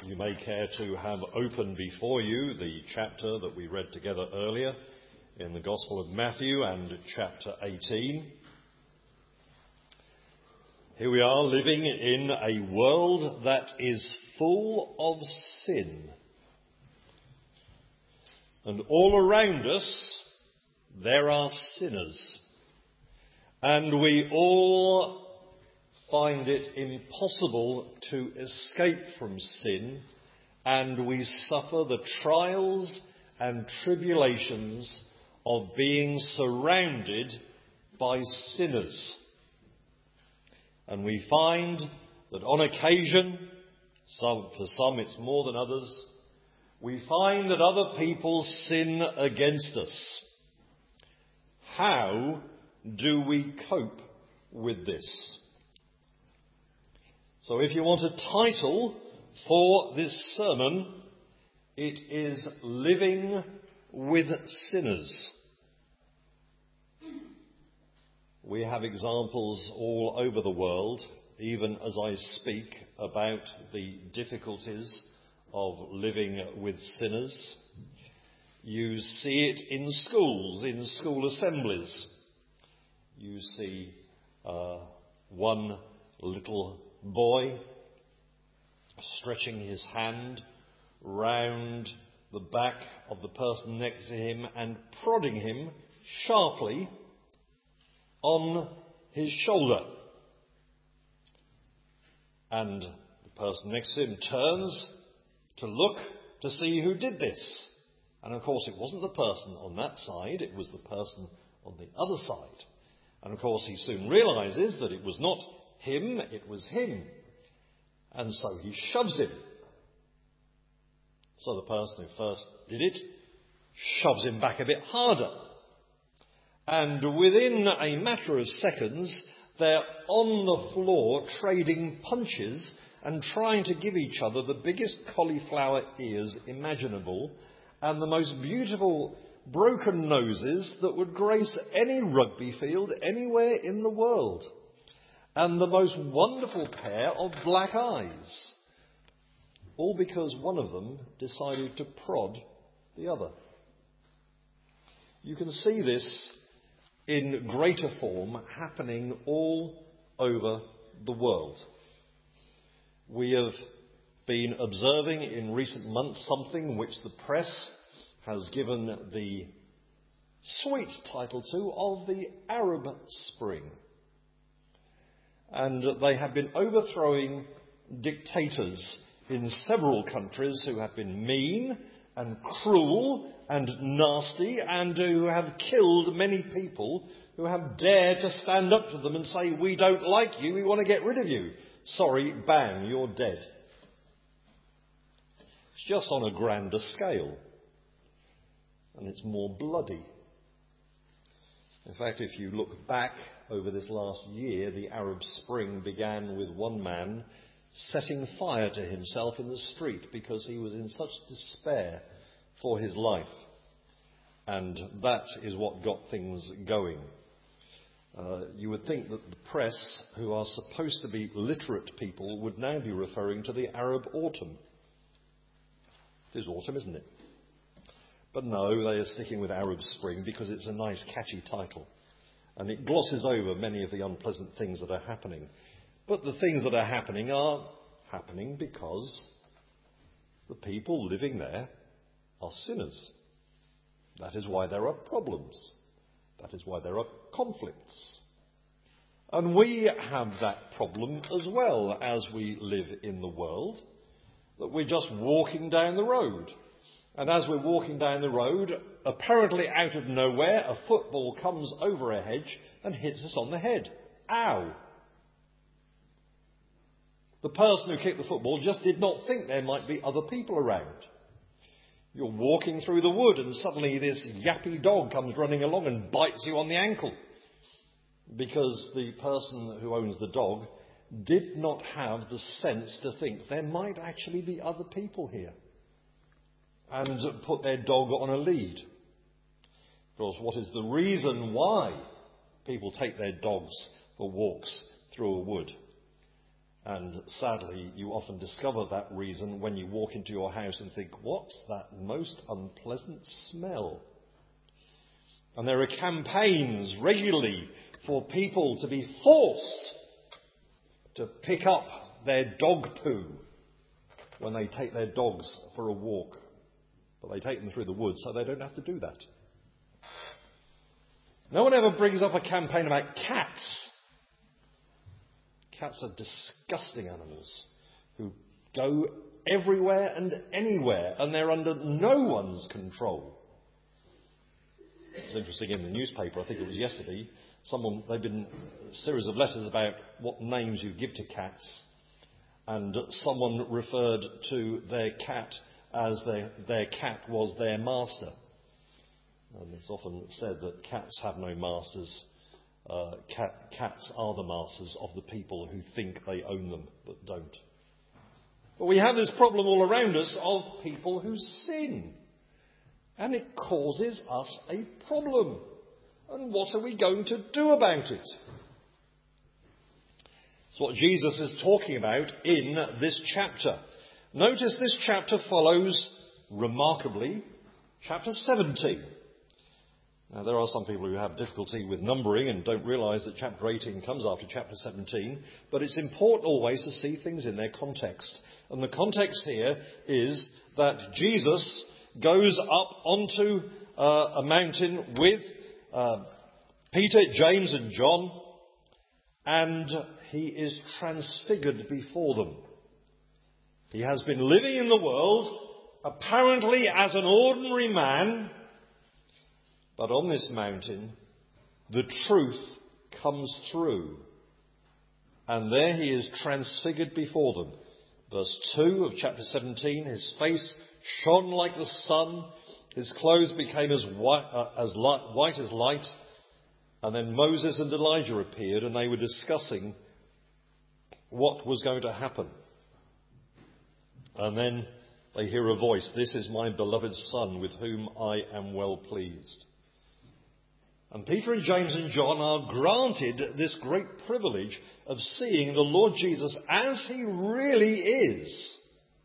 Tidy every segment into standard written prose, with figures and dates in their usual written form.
You may care to have open before you the chapter that we read together earlier in the Gospel of Matthew and chapter 18. Here we are living in a world that is full of sin. And all around us there are sinners. And we all find it impossible to escape from sin, and we suffer the trials and tribulations of being surrounded by sinners. And we find that on occasion, for some it's more than others, we find that other people sin against us. How do we cope with this? So if you want a title for this sermon, it is Living with Sinners. We have examples all over the world, even as I speak, about the difficulties of living with sinners. You see it in schools, in school assemblies. You see one little boy stretching his hand round the back of the person next to him and prodding him sharply on his shoulder. And the person next to him turns to look to see who did this. And of course it wasn't the person on that side, it was the person on the other side. And of course he soon realizes that it was not him, it was him. And so he shoves him. So the person who first did it shoves him back a bit harder. And within a matter of seconds, they're on the floor trading punches and trying to give each other the biggest cauliflower ears imaginable and the most beautiful broken noses that would grace any rugby field anywhere in the world. And the most wonderful pair of black eyes. All because one of them decided to prod the other. You can see this in greater form happening all over the world. We have been observing in recent months something which the press has given the sweet title to of the Arab Spring. And they have been overthrowing dictators in several countries who have been mean and cruel and nasty and who have killed many people who have dared to stand up to them and say, "We don't like you, we want to get rid of you. Sorry, bang, you're dead." It's just on a grander scale. And it's more bloody. In fact, if you look back over this last year, the Arab Spring began with one man setting fire to himself in the street because he was in such despair for his life. And that is what got things going. You would think that the press, who are supposed to be literate people, would now be referring to the Arab Autumn. It is autumn, isn't it? But no, they are sticking with Arab Spring because it's a nice, catchy title. And it glosses over many of the unpleasant things that are happening. But the things that are happening because the people living there are sinners. That is why there are problems. That is why there are conflicts. And we have that problem as well as we live in the world, that we're just walking down the road. And as we're walking down the road, apparently out of nowhere, a football comes over a hedge and hits us on the head. Ow! The person who kicked the football just did not think there might be other people around. You're walking through the wood and suddenly this yappy dog comes running along and bites you on the ankle. Because the person who owns the dog did not have the sense to think there might actually be other people here. And put their dog on a lead. Of course, what is the reason why people take their dogs for walks through a wood? And sadly, you often discover that reason when you walk into your house and think, what's that most unpleasant smell? And there are campaigns regularly for people to be forced to pick up their dog poo when they take their dogs for a walk. But they take them through the woods so they don't have to do that. No one ever brings up a campaign about cats. Cats are disgusting animals who go everywhere and anywhere, and they're under no one's control. It was interesting in the newspaper, I think it was yesterday, there'd been a series of letters about what names you give to cats, and someone referred to their cat as their cat was their master. And it's often said that cats have no masters. Cats are the masters of the people who think they own them, but don't. But we have this problem all around us of people who sin. And it causes us a problem. And what are we going to do about it? It's what Jesus is talking about in this chapter. Notice this chapter follows, remarkably, chapter 17. Now, there are some people who have difficulty with numbering and don't realise that chapter 18 comes after chapter 17, but it's important always to see things in their context. And the context here is that Jesus goes up onto a mountain with Peter, James and John, and he is transfigured before them. He has been living in the world, apparently as an ordinary man, but on this mountain, the truth comes through. And there he is transfigured before them. Verse 2 of chapter 17, his face shone like the sun, his clothes became as white as light. And then Moses and Elijah appeared, and they were discussing what was going to happen. And then they hear a voice, "This is my beloved Son, with whom I am well pleased." And Peter and James and John are granted this great privilege of seeing the Lord Jesus as he really is.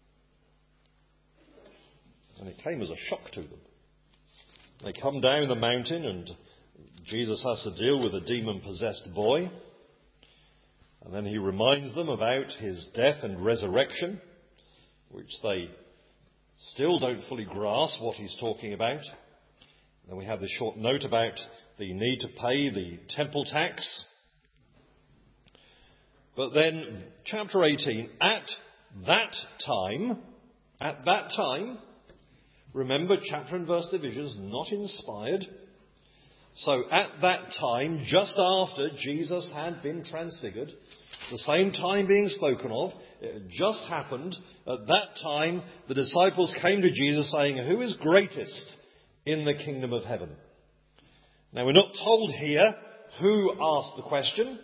And it came as a shock to them. They come down the mountain and Jesus has to deal with a demon-possessed boy. And then he reminds them about his death and resurrection, which they still don't fully grasp what he's talking about. And then we have this short note about the need to pay the temple tax. But then, chapter 18, at that time, remember chapter and verse divisions, not inspired. So at that time, just after Jesus had been transfigured, the same time being spoken of, it had just happened. At that time, the disciples came to Jesus saying, "Who is greatest in the kingdom of heaven?" Now, we're not told here who asked the question,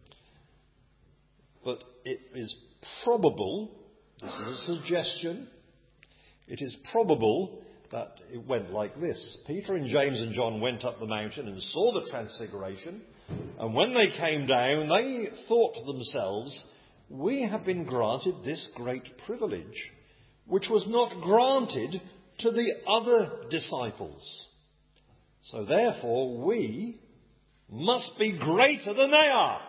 but it is probable, this is a suggestion, it is probable that it went like this. Peter and James and John went up the mountain and saw the transfiguration, and when they came down, they thought to themselves, "We have been granted this great privilege, which was not granted to the other disciples. So therefore, we must be greater than they are."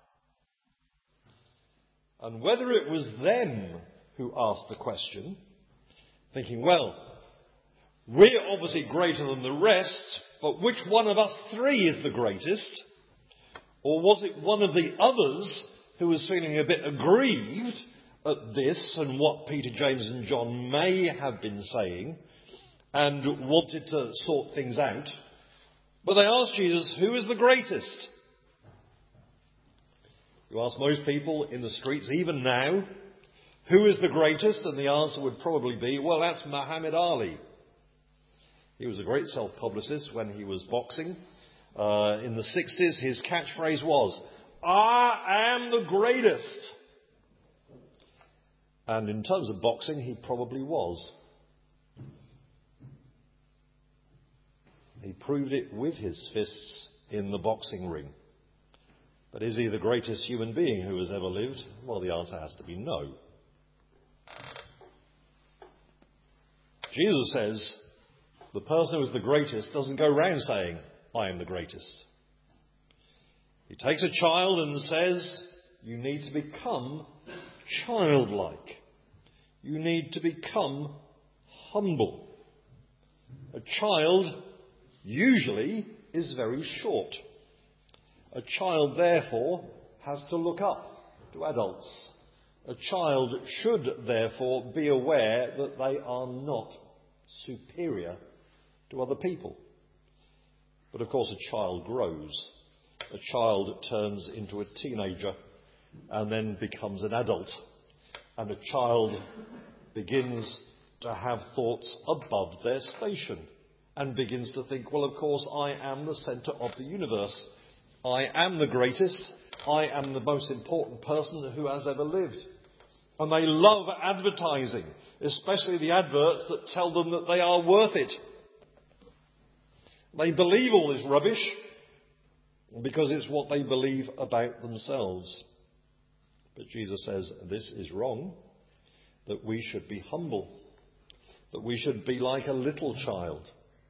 And whether it was them who asked the question, thinking, well, we're obviously greater than the rest, but which one of us three is the greatest? Or was it one of the others who was feeling a bit aggrieved at this and what Peter, James and John may have been saying and wanted to sort things out? But they asked Jesus, "Who is the greatest?" You ask most people in the streets, even now, who is the greatest? And the answer would probably be, well, that's Muhammad Ali. He was a great self-publicist when he was boxing. In the 60s, his catchphrase was, "I am the greatest." And in terms of boxing, he probably was. He proved it with his fists in the boxing ring. But is he the greatest human being who has ever lived? Well, the answer has to be no. Jesus says the person who is the greatest doesn't go round saying, I am the greatest. He takes a child and says, you need to become childlike. You need to become humble. A child usually is very short. A child, therefore, has to look up to adults. A child should, therefore, be aware that they are not superior to other people. But, of course, a child grows. A child turns into a teenager and then becomes an adult. And a child begins to have thoughts above their station and begins to think, well, of course, I am the centre of the universe. I am the greatest. I am the most important person who has ever lived. And they love advertising, especially the adverts that tell them that they are worth it. They believe all this rubbish because it's what they believe about themselves. But Jesus says this is wrong, that we should be humble, that we should be like a little child.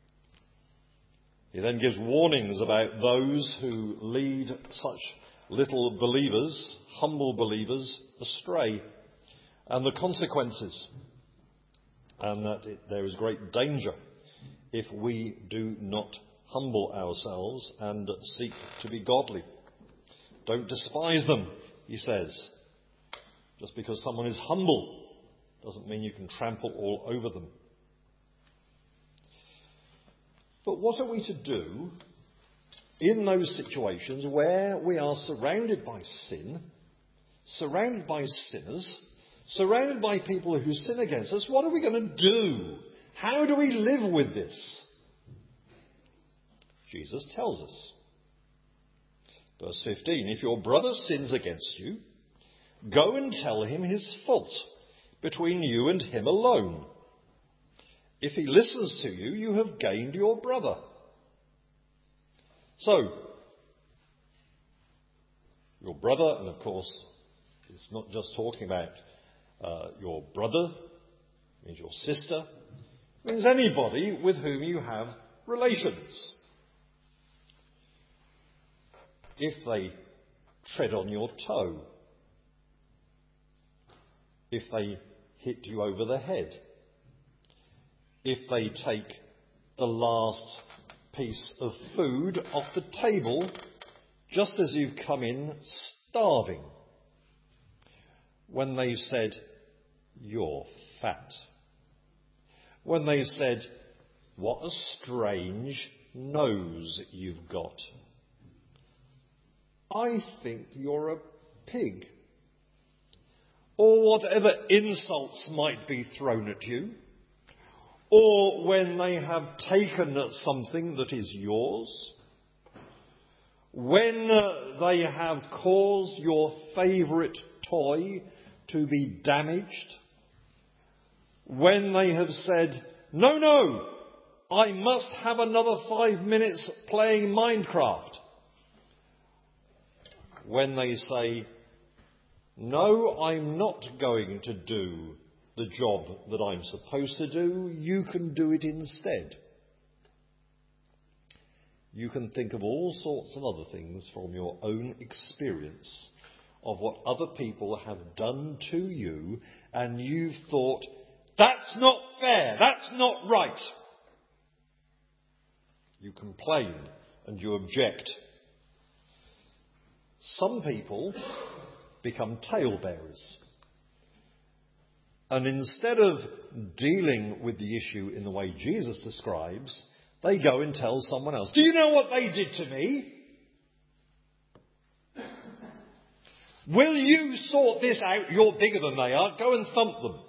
He then gives warnings about those who lead such little believers, humble believers, astray, and the consequences, and that there is great danger if we do not humble ourselves and seek to be godly. Don't despise them, he says. Just because someone is humble doesn't mean you can trample all over them. But what are we to do in those situations where we are surrounded by sin, surrounded by sinners, surrounded by people who sin against us? What are we going to do? How do we live with this? Jesus tells us. Verse 15, if your brother sins against you, go and tell him his fault between you and him alone. If he listens to you, you have gained your brother. So, your brother, and of course, it's not just talking about your brother, it means your sister, it means anybody with whom you have relations. If they tread on your toe, if they hit you over the head, if they take the last piece of food off the table just as you've come in starving, when they've said, you're fat, when they've said, what a strange nose you've got, I think you're a pig, or whatever insults might be thrown at you, or when they have taken something that is yours, when they have caused your favourite toy to be damaged, when they have said, no, I must have another 5 minutes playing Minecraft, when they say, no, I'm not going to do the job that I'm supposed to do, you can do it instead. You can think of all sorts of other things from your own experience of what other people have done to you, and you've thought, that's not fair, that's not right. You complain and you object. Some people become talebearers. And instead of dealing with the issue in the way Jesus describes, they go and tell someone else, do you know what they did to me? Will you sort this out? You're bigger than they are. Go and thump them.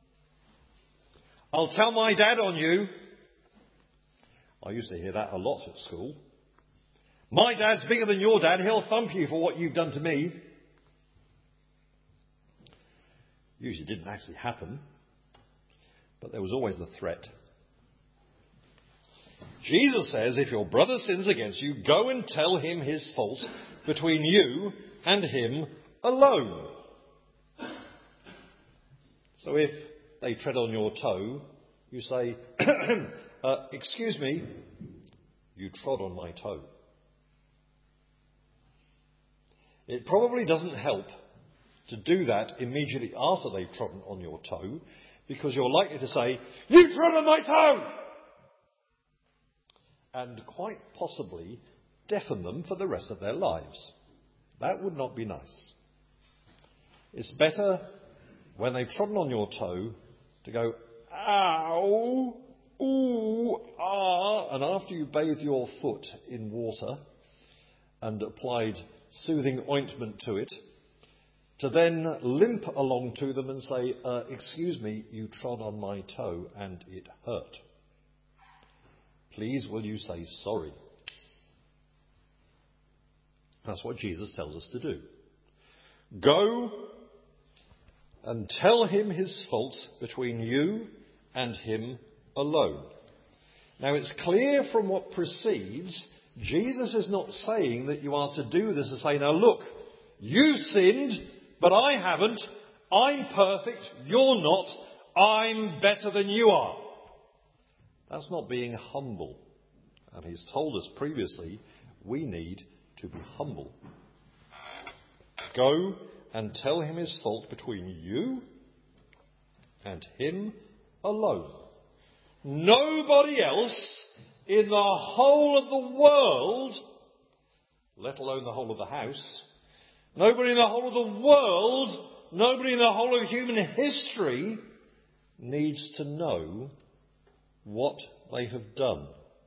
I'll tell my dad on you. I used to hear that a lot at school. My dad's bigger than your dad. He'll thump you for what you've done to me. Usually didn't actually happen, but there was always the threat. Jesus says, if your brother sins against you, go and tell him his fault between you and him alone. So if they tread on your toe, you say, excuse me, you trod on my toe. It probably doesn't help to do that immediately after they've trodden on your toe, because you're likely to say, you trod on my toe! And quite possibly deafen them for the rest of their lives. That would not be nice. It's better, when they've trodden on your toe, to go, ow, ooh, ah, and after you bathe your foot in water and applied soothing ointment to it, to then limp along to them and say, excuse me, you trod on my toe and it hurt. Please, will you say sorry? That's what Jesus tells us to do. Go and tell him his fault between you and him alone. Now, it's clear from what precedes, Jesus is not saying that you are to do this and say, now look, you sinned, but I haven't. I'm perfect. You're not. I'm better than you are. That's not being humble. And he's told us previously we need to be humble. Go and tell him his fault between you and him alone. Nobody else in the whole of the world, let alone the whole of the house, nobody in the whole of the world, nobody in the whole of human history needs to know what they have done.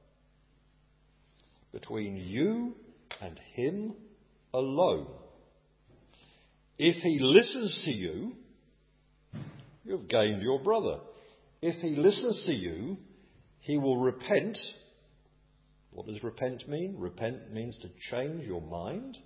Between you and him alone. If he listens to you, you've gained your brother. If he listens to you, he will repent. What does repent mean? Repent means to change your mind.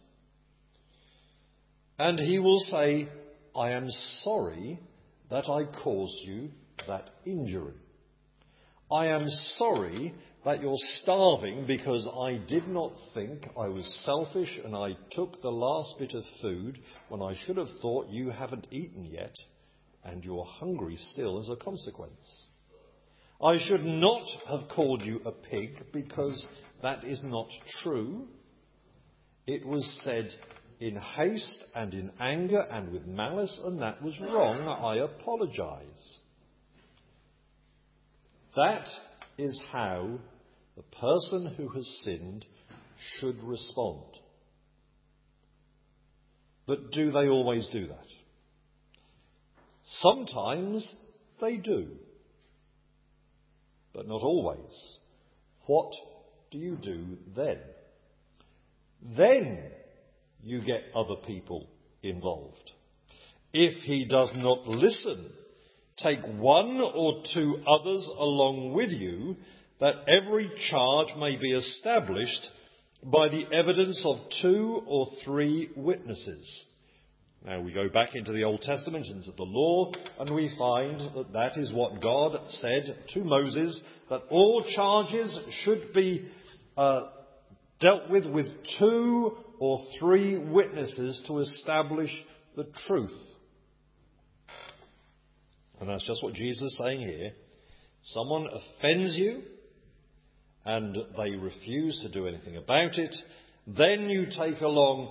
And he will say, I am sorry that I caused you that injury. I am sorry that you're starving because I did not think, I was selfish and I took the last bit of food when I should have thought you haven't eaten yet and you're hungry still as a consequence. I should not have called you a pig because that is not true. It was said in haste and in anger and with malice, and that was wrong. I apologize. That is how the person who has sinned should respond. But do they always do that? Sometimes they do. But not always. What do you do then? Then you get other people involved. If he does not listen, take one or two others along with you, that every charge may be established by the evidence of 2 or 3 witnesses. Now we go back into the Old Testament, into the law, and we find that that is what God said to Moses, that all charges should be dealt with 2 or 3 witnesses to establish the truth. And that's just what Jesus is saying here. Someone offends you and they refuse to do anything about it. Then you take along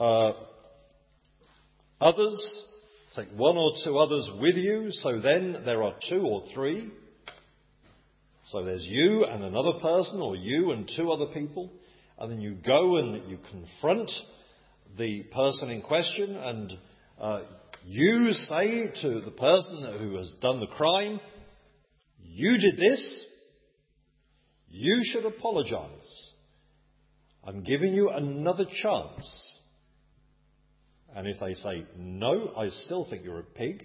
others, take 1 or 2 others with you. So then there are 2 or 3. So there's you and another person, or you and 2 other people. And then you go and you confront the person in question, and you say to the person who has done the crime, you did this, you should apologize. I'm giving you another chance. And if they say, no, I still think you're a pig.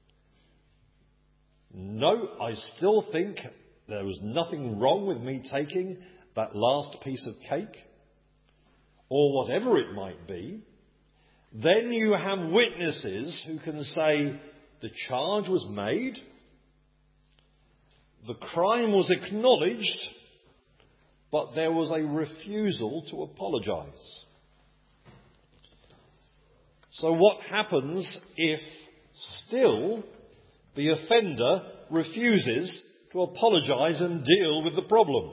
No, I still think there was nothing wrong with me taking that last piece of cake, or whatever it might be, then you have witnesses who can say the charge was made, the crime was acknowledged, but there was a refusal to apologize. So what happens if still the offender refuses to apologise and deal with the problem?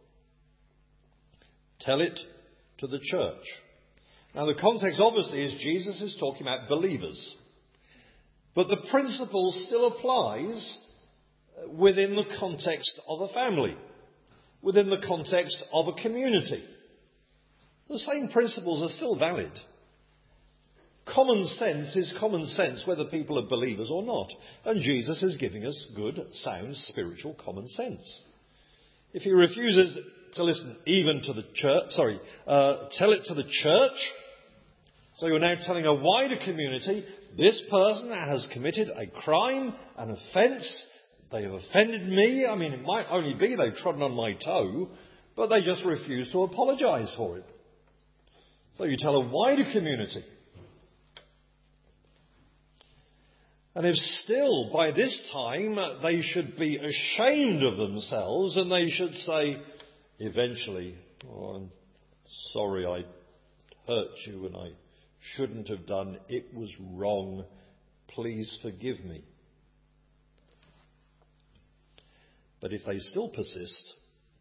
Tell it to the church. Now the context obviously is Jesus is talking about believers. But the principle still applies within the context of a family, within the context of a community. The same principles are still valid. Common sense is common sense whether people are believers or not. And Jesus is giving us good, sound, spiritual common sense. If he refuses to listen even to the church, tell it to the church. So you're now telling a wider community, this person has committed a crime, an offence. They have offended me. I mean, it might only be they've trodden on my toe, but they just refuse to apologise for it. So you tell a wider community. And if still by this time they should be ashamed of themselves and they should say eventually, "Oh, I'm sorry I hurt you and I shouldn't have done. It was wrong. Please forgive me." But if they still persist,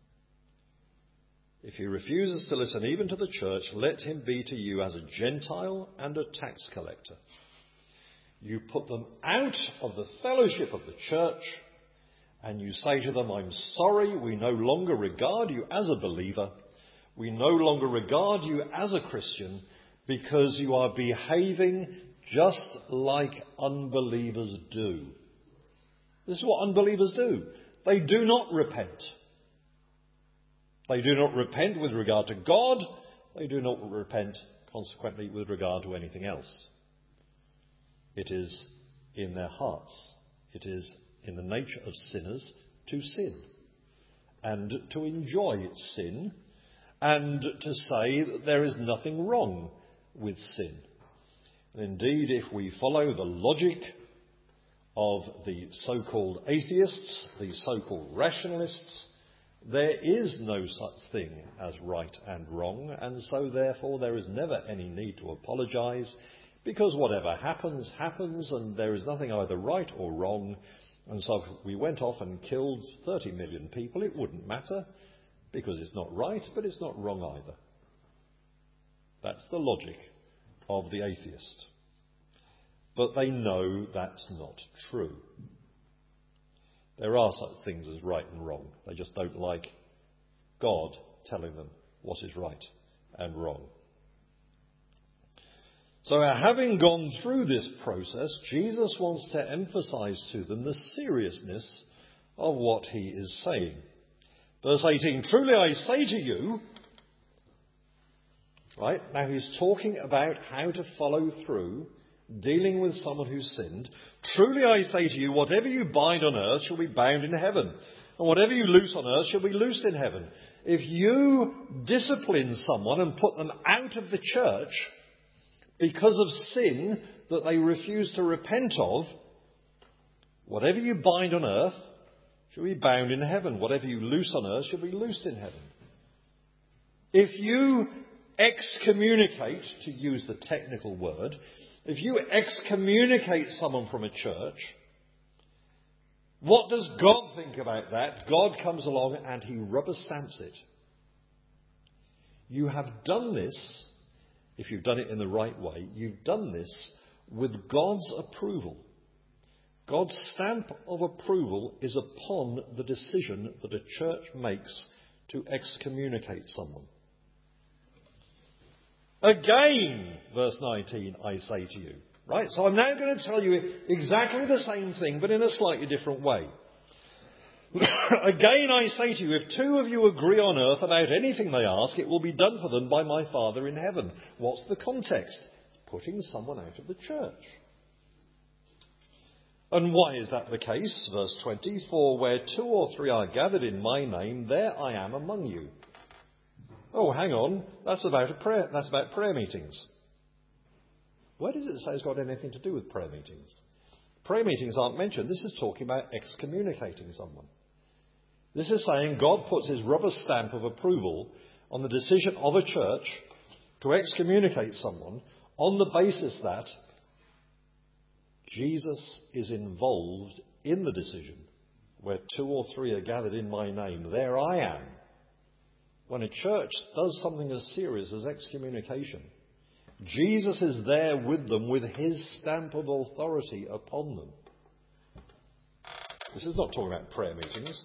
if he refuses to listen even to the church, let him be to you as a Gentile and a tax collector. You put them out of the fellowship of the church and you say to them, "I'm sorry, we no longer regard you as a believer. We no longer regard you as a Christian because you are behaving just like unbelievers do." This is what unbelievers do. They do not repent. They do not repent with regard to God. They do not repent, consequently, with regard to anything else. It is in their hearts. It is in the nature of sinners to sin and to enjoy sin and to say that there is nothing wrong with sin. And indeed, if we follow the logic of the so-called atheists, the so-called rationalists, there is no such thing as right and wrong, and so therefore there is never any need to apologise, because whatever happens, happens, and there is nothing either right or wrong. And so if we went off and killed 30 million people, it wouldn't matter, because it's not right, but it's not wrong either. That's the logic of the atheist. But they know that's not true. There are such things as right and wrong. They just don't like God telling them what is right and wrong. So having gone through this process, Jesus wants to emphasize to them the seriousness of what he is saying. Verse 18, "Truly I say to you," right? Now he's talking about how to follow through dealing with someone who's sinned. "Truly I say to you, whatever you bind on earth shall be bound in heaven, and whatever you loose on earth shall be loosed in heaven." If you discipline someone and put them out of the church because of sin that they refuse to repent of, whatever you bind on earth shall be bound in heaven. Whatever you loose on earth shall be loosed in heaven. If you excommunicate, to use the technical word, if you excommunicate someone from a church, what does God think about that? God comes along and he rubber stamps it. You have done this, if you've done it in the right way, you've done this with God's approval. God's stamp of approval is upon the decision that a church makes to excommunicate someone. Again, verse 19, I say to you. Right? So I'm now going to tell you exactly the same thing, but in a slightly different way. Again, I say to you, if two of you agree on earth about anything they ask, it will be done for them by my Father in heaven. What's the context? Putting someone out of the church. And why is that the case? Verse 20, "For where 2 or 3 are gathered in my name, there I am among you." Oh, hang on. That's about prayer meetings. Where does it say it's got anything to do with prayer meetings? Prayer meetings aren't mentioned. This is talking about excommunicating someone. This is saying God puts his rubber stamp of approval on the decision of a church to excommunicate someone on the basis that Jesus is involved in the decision. Where 2 or 3 are gathered in my name, there I am. When a church does something as serious as excommunication, Jesus is there with them with his stamp of authority upon them. This is not talking about prayer meetings.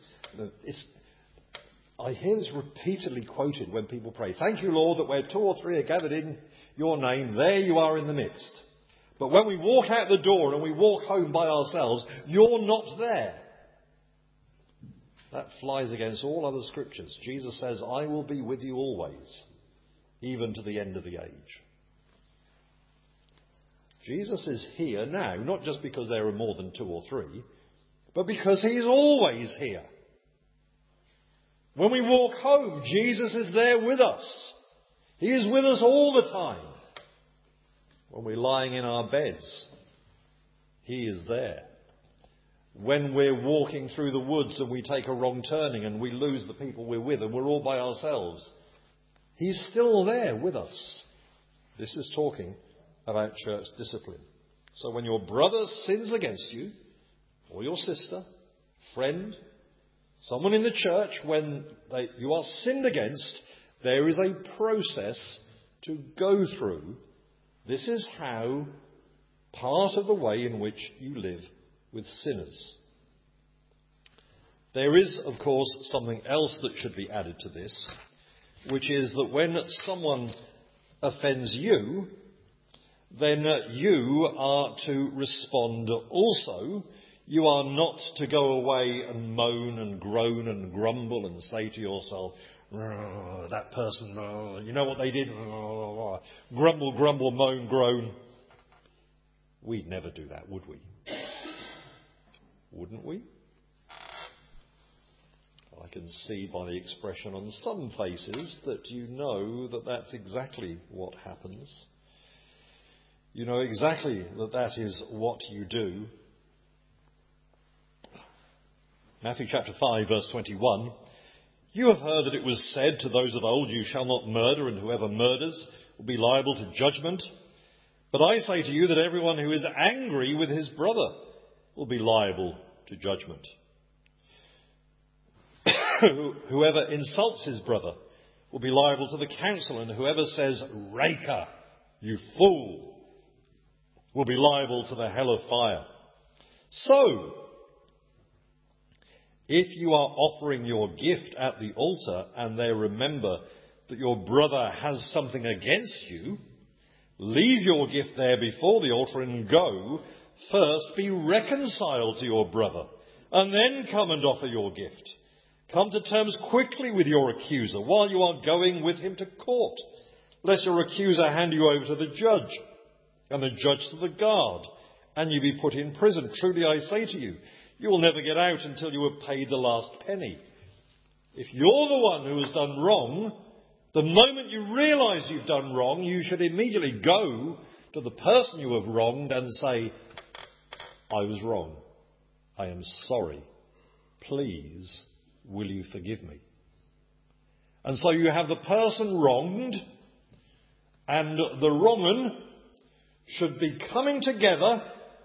I hear this repeatedly quoted when people pray. Thank you, Lord, that where 2 or 3 are gathered in your name, there you are in the midst. But when we walk out the door and we walk home by ourselves, you're not there. That flies against all other scriptures. Jesus says, I will be with you always, even to the end of the age. Jesus is here now, not just because there are more than 2 or 3, but because he's always here. When we walk home, Jesus is there with us. He is with us all the time. When we're lying in our beds, he is there. When we're walking through the woods and we take a wrong turning and we lose the people we're with and we're all by ourselves, he's still there with us. This is talking about church discipline. So when your brother sins against you, or your sister, friend, someone in the church, when you are sinned against, there is a process to go through. This is how part of the way in which you live with sinners. There is, of course, something else that should be added to this, which is that when someone offends you, then you are to respond also. You are not to go away and moan and groan and grumble and say to yourself, that person, you know what they did? Grumble, grumble, moan, groan. We'd never do that, would we? Wouldn't we? I can see by the expression on some faces that you know that that's exactly what happens. You know exactly that that is what you do. Matthew chapter 5 verse 21. You have heard that it was said to those of old, you shall not murder, and whoever murders will be liable to judgment. But I say to you that everyone who is angry with his brother will be liable to judgment. Whoever insults his brother will be liable to the council, and whoever says, Raca, you fool, will be liable to the hell of fire. So, if you are offering your gift at the altar and they remember that your brother has something against you, leave your gift there before the altar and go. First be reconciled to your brother, and then come and offer your gift. Come to terms quickly with your accuser while you are going with him to court, lest your accuser hand you over to the judge, and the judge to the guard, and you be put in prison. Truly I say to you, you will never get out until you have paid the last penny. If you're the one who has done wrong, the moment you realise you've done wrong, you should immediately go to the person you have wronged and say, I was wrong. I am sorry. Please, will you forgive me? And so you have the person wronged and the wrong'un should be coming together,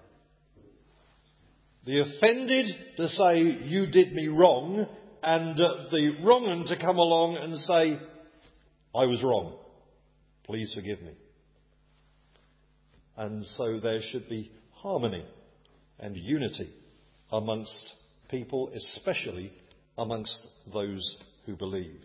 the offended to say, you did me wrong, and the wrong'un to come along and say, I was wrong. Please forgive me. And so there should be harmony and unity amongst people, especially amongst those who believe.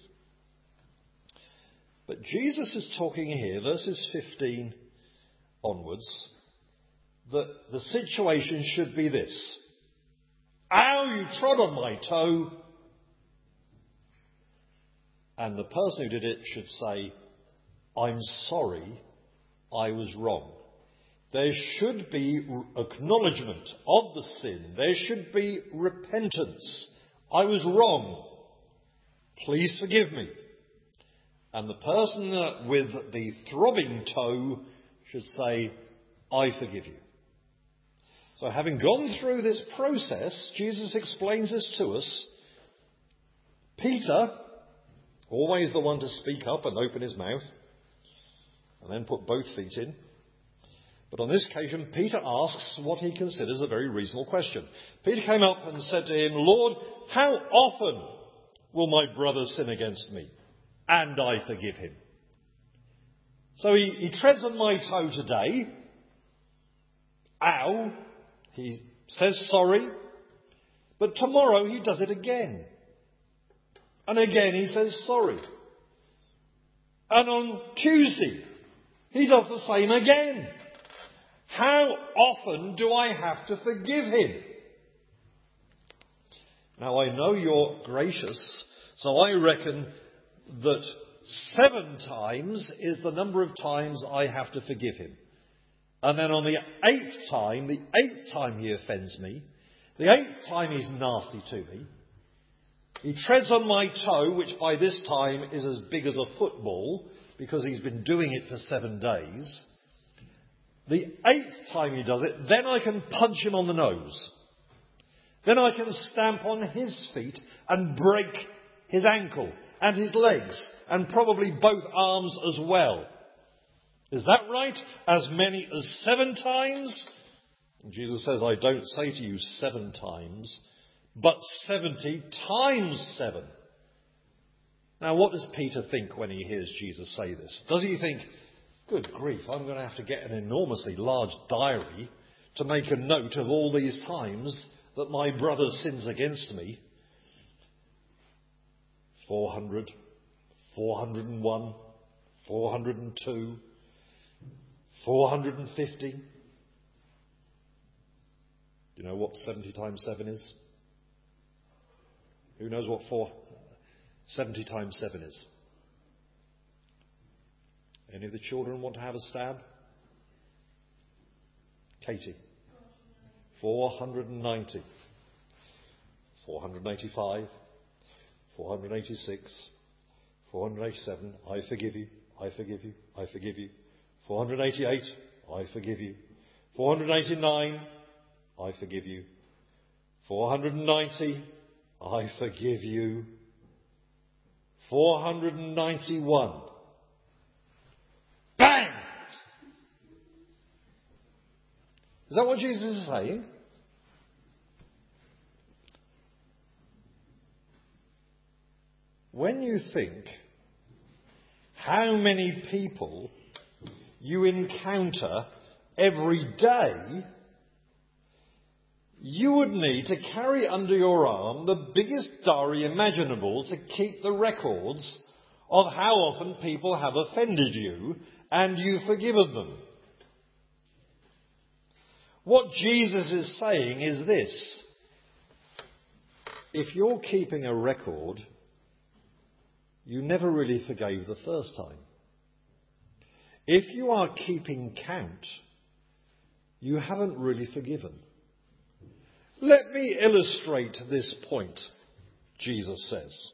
But Jesus is talking here, verses 15 onwards, that the situation should be this. Ow, you trod on my toe. And the person who did it should say, I'm sorry, I was wrong. There should be acknowledgement of the sin. There should be repentance. I was wrong. Please forgive me. And the person with the throbbing toe should say, I forgive you. So having gone through this process, Jesus explains this to us. Peter, always the one to speak up and open his mouth, and then put both feet in, But on this occasion, Peter asks what he considers a very reasonable question. Peter came up and said to him, Lord, how often will my brother sin against me, and I forgive him? So he treads on my toe today. Ow. He says sorry. But tomorrow he does it again. And again he says sorry. And on Tuesday he does the same again. How often do I have to forgive him? Now I know you're gracious, so I reckon that 7 times is the number of times I have to forgive him. And then on the 8th time he offends me, the 8th time he's nasty to me, he treads on my toe, which by this time is as big as a football, because he's been doing it for 7 days. The 8th time he does it, then I can punch him on the nose. Then I can stamp on his feet and break his ankle and his legs and probably both arms as well. Is that right? As many as 7 times? And Jesus says, I don't say to you 7 times, but 70 times 7. Now, what does Peter think when he hears Jesus say this? Does he think, good grief, I'm going to have to get an enormously large diary to make a note of all these times that my brother sins against me? 400, 401, 402, 450. Do you know what 70 times 7 is? Who knows what 70 times 7 is? Any of the children want to have a stab? Katie. 490. 485. 486. 487. I forgive you. I forgive you. I forgive you. 488. I forgive you. 489. I forgive you. 490. I forgive you. 491. Bang! Is that what Jesus is saying? When you think how many people you encounter every day, you would need to carry under your arm the biggest diary imaginable to keep the records of how often people have offended you and you've forgiven them. What Jesus is saying is this: if you're keeping a record, you never really forgave the first time. If you are keeping count, you haven't really forgiven. Let me illustrate this point, Jesus says.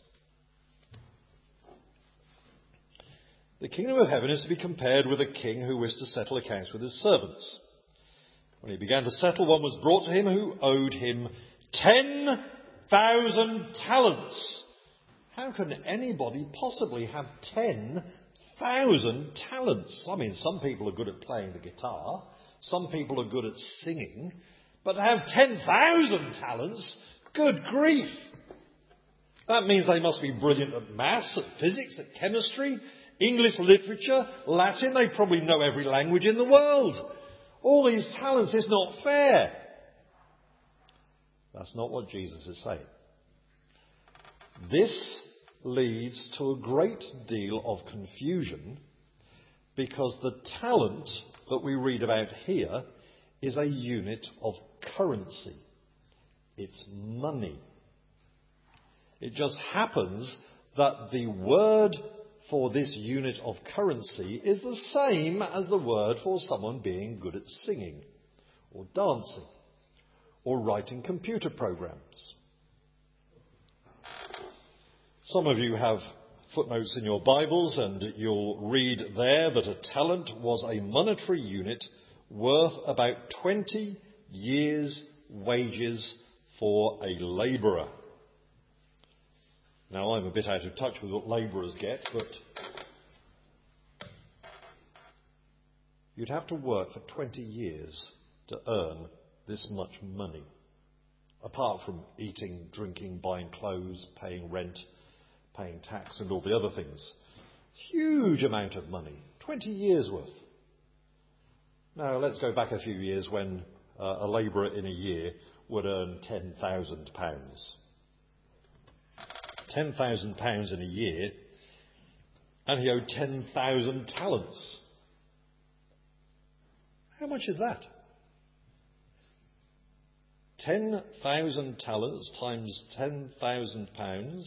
The kingdom of heaven is to be compared with a king who wished to settle accounts with his servants. When he began to settle, one was brought to him who owed him 10,000 talents. How can anybody possibly have 10,000 talents? I mean, some people are good at playing the guitar. Some people are good at singing. But to have 10,000 talents, good grief. That means they must be brilliant at maths, at physics, at chemistry, English literature, Latin. They probably know every language in the world. All these talents is not fair. That's not what Jesus is saying. This leads to a great deal of confusion because the talent that we read about here is a unit of currency. It's money. It just happens that the word for this unit of currency is the same as the word for someone being good at singing or dancing or writing computer programs. Some of you have footnotes in your Bibles, and you'll read there that a talent was a monetary unit worth about 20 years' wages for a labourer. Now, I'm a bit out of touch with what labourers get, but you'd have to work for 20 years to earn this much money. Apart from eating, drinking, buying clothes, paying rent, paying tax and all the other things. Huge amount of money. 20 years worth. Now let's go back a few years when a labourer in a year would earn £10,000. £10,000 in a year, and he owed 10,000 talents. How much is that? 10,000 talents times £10,000.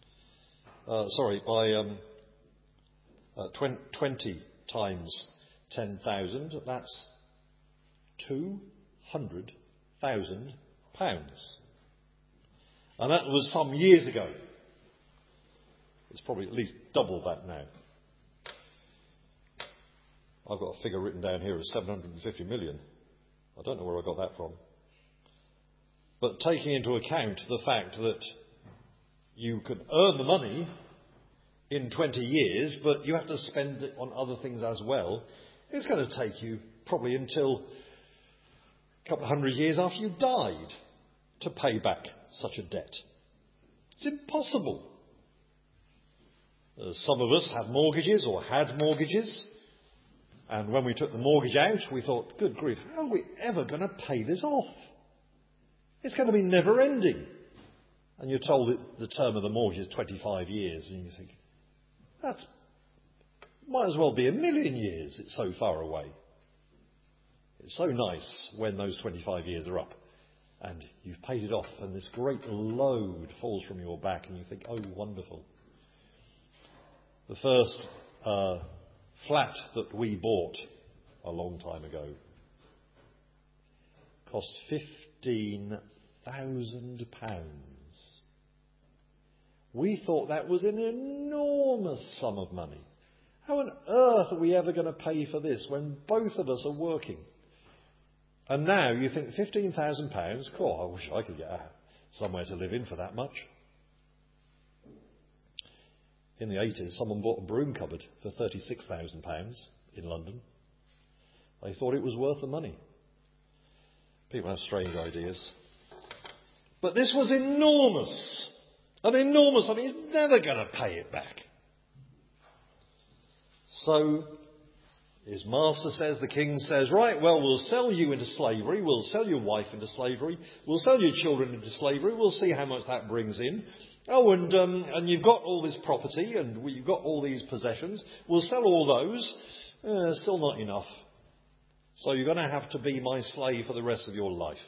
By 20 times 10,000. That's £200,000, and that was some years ago. It's probably at least double that now. I've got a figure written down here of 750 million. I don't know where I got that from. But taking into account the fact that you can earn the money in 20 years, but you have to spend it on other things as well, it's going to take you probably until a couple of hundred years after you died to pay back such a debt. It's impossible. Some of us have mortgages or had mortgages, and when we took the mortgage out, we thought, good grief, how are we ever going to pay this off? It's going to be never ending. And you're told that the term of the mortgage is 25 years, and you think, that's might as well be a million years, it's so far away. It's so nice when those 25 years are up and you've paid it off and this great load falls from your back and you think, oh, wonderful. The first flat that we bought a long time ago cost £15,000. We thought that was an enormous sum of money. How on earth are we ever going to pay for this when both of us are working? And now you think £15,000, cool, I wish I could get somewhere to live in for that much. In the 80s, someone bought a broom cupboard for £36,000 in London. They thought it was worth the money. People have strange ideas. But this was enormous. An enormous, I mean, he's never going to pay it back. So his master says, the king says, right, well, we'll sell you into slavery, we'll sell your wife into slavery, we'll sell your children into slavery, we'll see how much that brings in. Oh, and you've got all this property and you've got all these possessions, we'll sell all those. Still not enough. So you're going to have to be my slave for the rest of your life.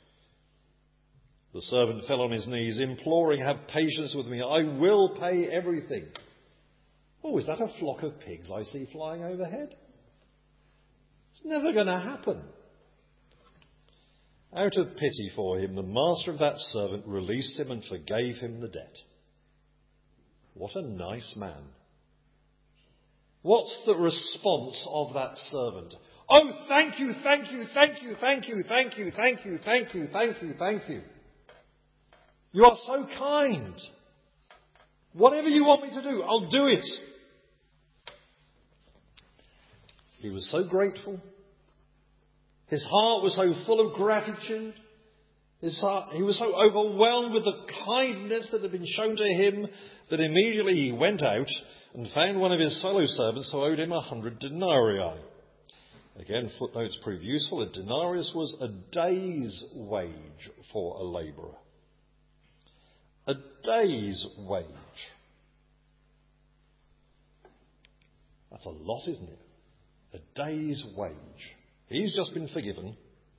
The servant fell on his knees, imploring, have patience with me, I will pay everything. Oh, is that a flock of pigs I see flying overhead? It's never going to happen. Out of pity for him, the master of that servant released him and forgave him the debt. What a nice man. What's the response of that servant? Oh, thank you, thank you, thank you, thank you, thank you, thank you, thank you, thank you, thank you. You are so kind. Whatever you want me to do, I'll do it. He was so grateful. His heart was so full of gratitude. He was so overwhelmed with the kindness that had been shown to him that immediately he went out and found one of his fellow servants who owed him 100 denarii. Again, footnotes prove useful. A denarius was a day's wage for a labourer. A day's wage. That's a lot, isn't it? A day's wage. He's just been forgiven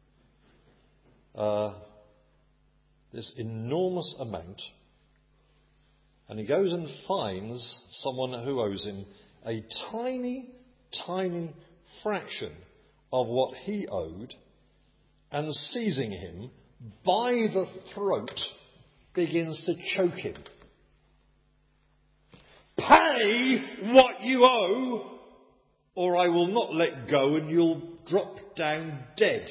this enormous amount, and he goes and finds someone who owes him a tiny, tiny fraction of what he owed, and seizing him by the throat begins to choke him. Pay what you owe, or I will not let go and you'll drop down dead.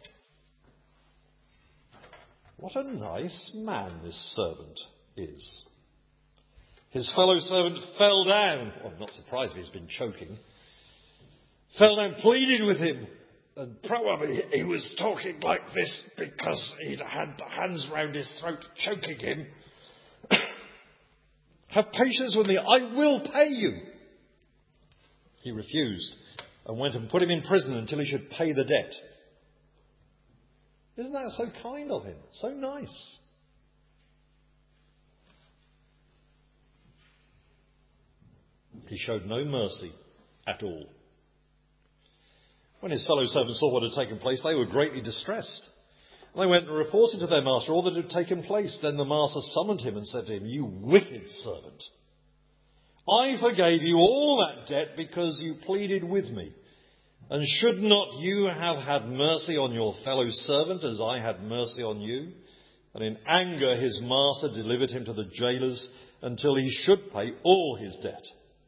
What a nice man this servant is. His fellow servant fell down. Well, I'm not surprised if he's been choking. fell down, pleaded with him. And probably he was talking like this because he'd had the hands round his throat, choking him. Have patience with me, I will pay you. He refused and went and put him in prison until he should pay the debt. Isn't that so kind of him? So nice. He showed no mercy at all. When his fellow servants saw what had taken place, they were greatly distressed. They went and reported to their master all that had taken place. Then the master summoned him and said to him, "You wicked servant, I forgave you all that debt because you pleaded with me. And should not you have had mercy on your fellow servant as I had mercy on you?" And in anger his master delivered him to the jailers until he should pay all his debt.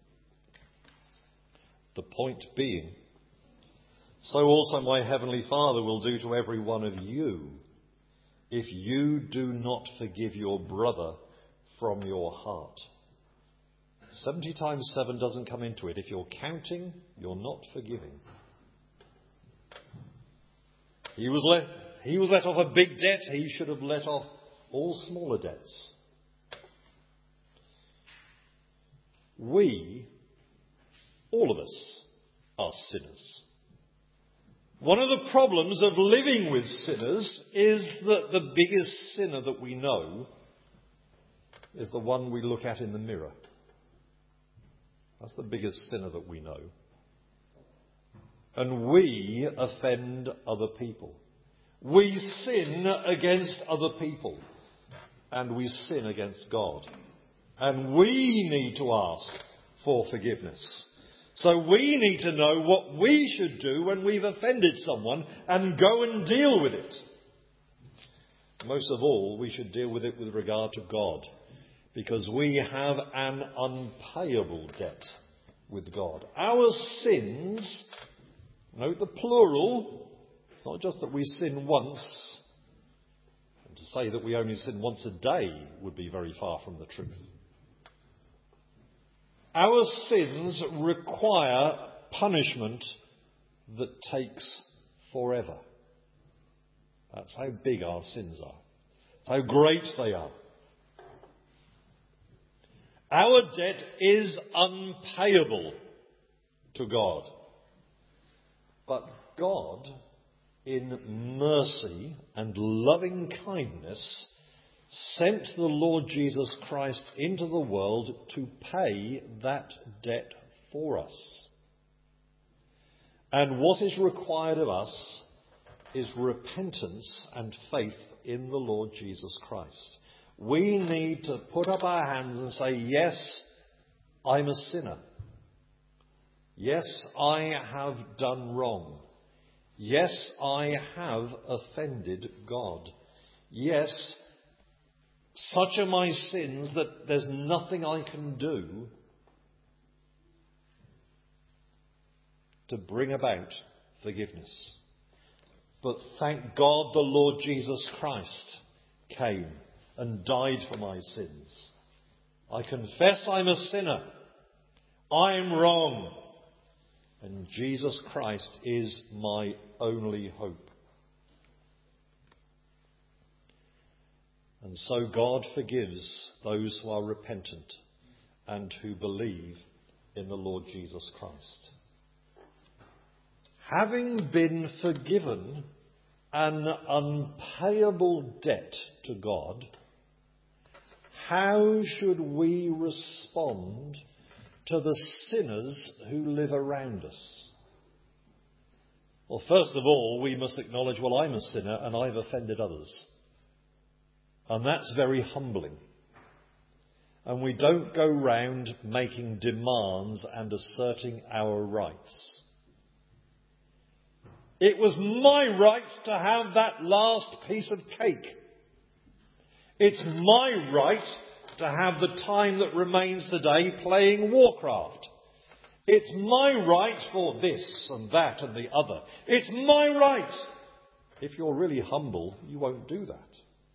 The point being, so also my heavenly Father will do to every one of you if you do not forgive your brother from your heart. 70 times 7 doesn't come into it. If you're counting, you're not forgiving. He was let off a big debt. He should have let off all smaller debts. We, all of us, are sinners. One of the problems of living with sinners is that the biggest sinner that we know is the one we look at in the mirror. That's the biggest sinner that we know. And we offend other people. We sin against other people. And we sin against God. And we need to ask for forgiveness. So we need to know what we should do when we've offended someone and go and deal with it. Most of all, we should deal with it with regard to God, because we have an unpayable debt with God. Our sins, note the plural, it's not just that we sin once. And to say that we only sin once a day would be very far from the truth. Our sins require punishment that takes forever. That's how big our sins are. How great they are. Our debt is unpayable to God. But God, in mercy and loving kindness, sent the Lord Jesus Christ into the world to pay that debt for us. And what is required of us is repentance and faith in the Lord Jesus Christ. We need to put up our hands and say, yes, I'm a sinner. Yes, I have done wrong. Yes, I have offended God. Yes, such are my sins that there's nothing I can do to bring about forgiveness. But thank God the Lord Jesus Christ came and died for my sins. I confess I'm a sinner. I'm wrong. And Jesus Christ is my only hope. And so God forgives those who are repentant and who believe in the Lord Jesus Christ. Having been forgiven an unpayable debt to God, how should we respond to the sinners who live around us? Well, first of all, we must acknowledge, well, I'm a sinner and I've offended others. And that's very humbling. And we don't go round making demands and asserting our rights. It was my right to have that last piece of cake. It's my right to have the time that remains today playing Warcraft. It's my right for this and that and the other. It's my right. If you're really humble, you won't do that.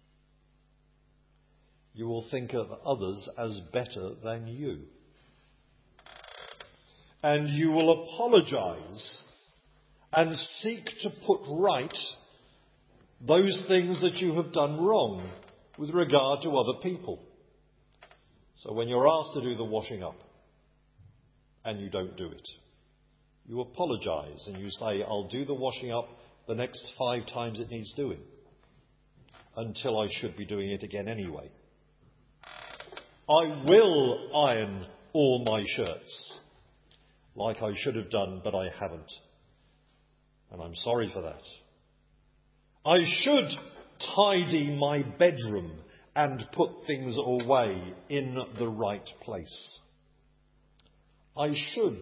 You will think of others as better than you. and you will apologize and seek to put right those things that you have done wrong with regard to other people. So when you're asked to do the washing up and you don't do it, you apologize and you say, I'll do the washing up the next 5 times it needs doing, until I should be doing it again anyway. I will iron all my shirts like I should have done, but I haven't. And I'm sorry for that. I should tidy my bedroom and put things away in the right place. I should.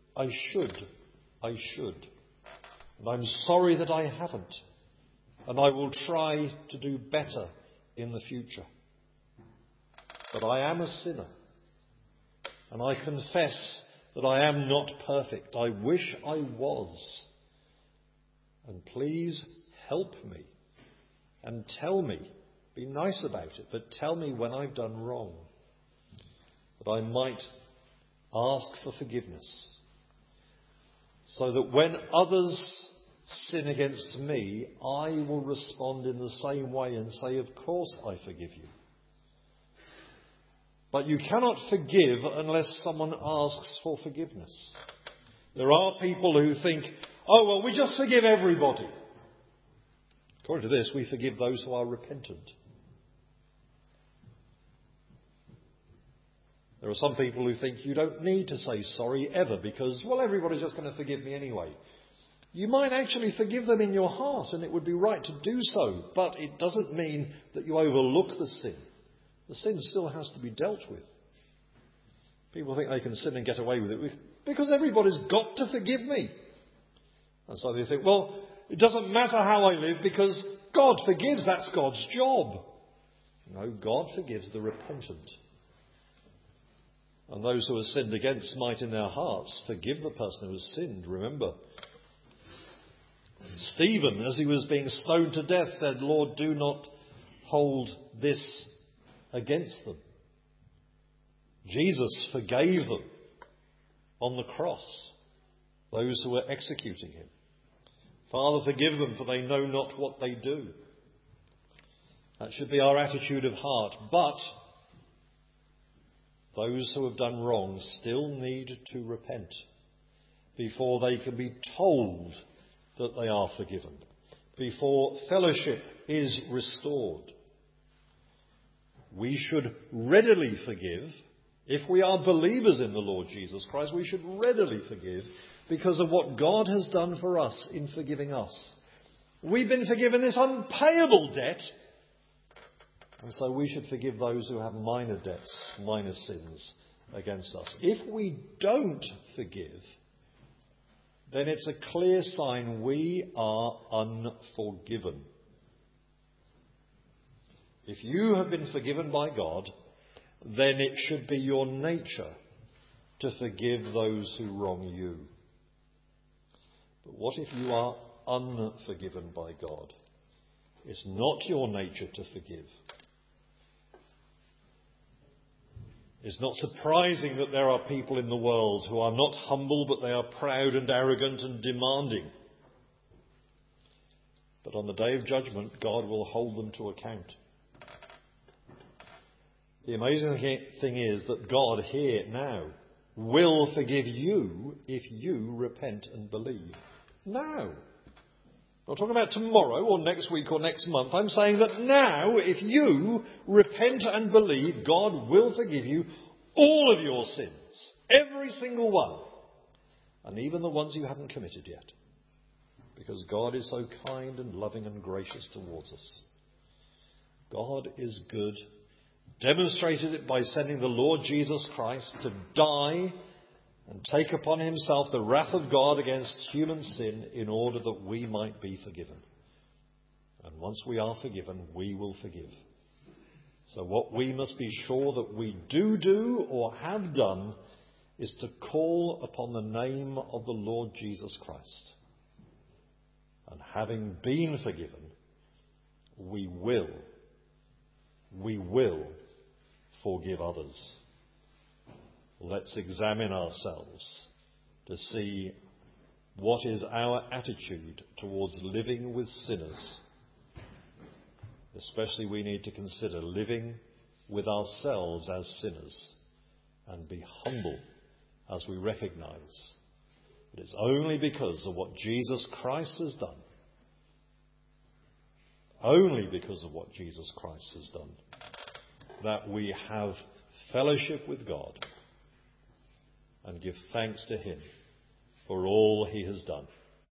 And I'm sorry that I haven't. And I will try to do better in the future. But I am a sinner. And I confess that I am not perfect. I wish I was. And please help me and tell me. Be nice about it, but tell me when I've done wrong, that I might ask for forgiveness, so that when others sin against me, I will respond in the same way and say, of course I forgive you. But you cannot forgive unless someone asks for forgiveness. There are people who think, oh, well, we just forgive everybody. According to this, we forgive those who are repentant. There are some people who think you don't need to say sorry ever because, well, everybody's just going to forgive me anyway. You might actually forgive them in your heart, and it would be right to do so, but it doesn't mean that you overlook the sin. The sin still has to be dealt with. People think they can sin and get away with it because everybody's got to forgive me. And so they think, well, it doesn't matter how I live because God forgives. That's God's job. No, God forgives the repentant. And those who are sinned against might in their hearts forgive the person who has sinned. Remember, Stephen, as he was being stoned to death, said, Lord, do not hold this against them. Jesus forgave them on the cross, those who were executing him. Father, forgive them, for they know not what they do. That should be our attitude of heart. But those who have done wrong still need to repent before they can be told that they are forgiven, before fellowship is restored. We should readily forgive. If we are believers in the Lord Jesus Christ, we should readily forgive because of what God has done for us in forgiving us. We've been forgiven this unpayable debt, and so we should forgive those who have minor debts, minor sins against us. If we don't forgive, then it's a clear sign we are unforgiven. If you have been forgiven by God, then it should be your nature to forgive those who wrong you. But what if you are unforgiven by God? It's not your nature to forgive. It's not surprising that there are people in the world who are not humble, but they are proud and arrogant and demanding. But on the day of judgment, God will hold them to account. The amazing thing is that God here now will forgive you if you repent and believe. Now. I'm not talking about tomorrow or next week or next month. I'm saying that now, if you repent and believe, God will forgive you all of your sins. Every single one. And even the ones you haven't committed yet. Because God is so kind and loving and gracious towards us. God is good. Demonstrated it by sending the Lord Jesus Christ to die and take upon himself the wrath of God against human sin in order that we might be forgiven. And once we are forgiven, we will forgive. So what we must be sure that we do or have done is to call upon the name of the Lord Jesus Christ. And having been forgiven, we will forgive others. Let's examine ourselves to see what is our attitude towards living with sinners. Especially we need to consider living with ourselves as sinners and be humble as we recognise that it's only because of what Jesus Christ has done, only because of what Jesus Christ has done, that we have fellowship with God and give thanks to him for all he has done.